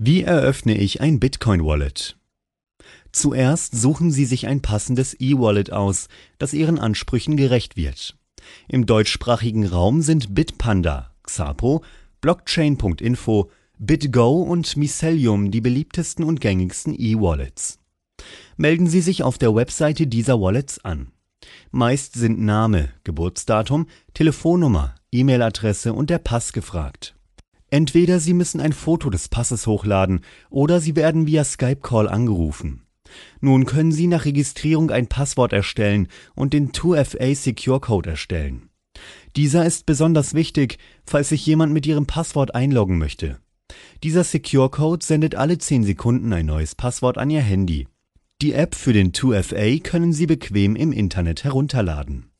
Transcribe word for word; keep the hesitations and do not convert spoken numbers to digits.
Wie eröffne ich ein Bitcoin-Wallet? Zuerst suchen Sie sich ein passendes E-Wallet aus, das Ihren Ansprüchen gerecht wird. Im deutschsprachigen Raum sind Bitpanda, Xapo, Blockchain Punkt info, BitGo und Mycelium die beliebtesten und gängigsten E-Wallets. Melden Sie sich auf der Webseite dieser Wallets an. Meist sind Name, Geburtsdatum, Telefonnummer, E-Mail-Adresse und der Pass gefragt. Entweder Sie müssen ein Foto des Passes hochladen oder Sie werden via Skype-Call angerufen. Nun können Sie nach Registrierung ein Passwort erstellen und den zwei F A Secure Code erstellen. Dieser ist besonders wichtig, falls sich jemand mit Ihrem Passwort einloggen möchte. Dieser Secure Code sendet alle zehn Sekunden ein neues Passwort an Ihr Handy. Die App für den zwei F A können Sie bequem im Internet herunterladen.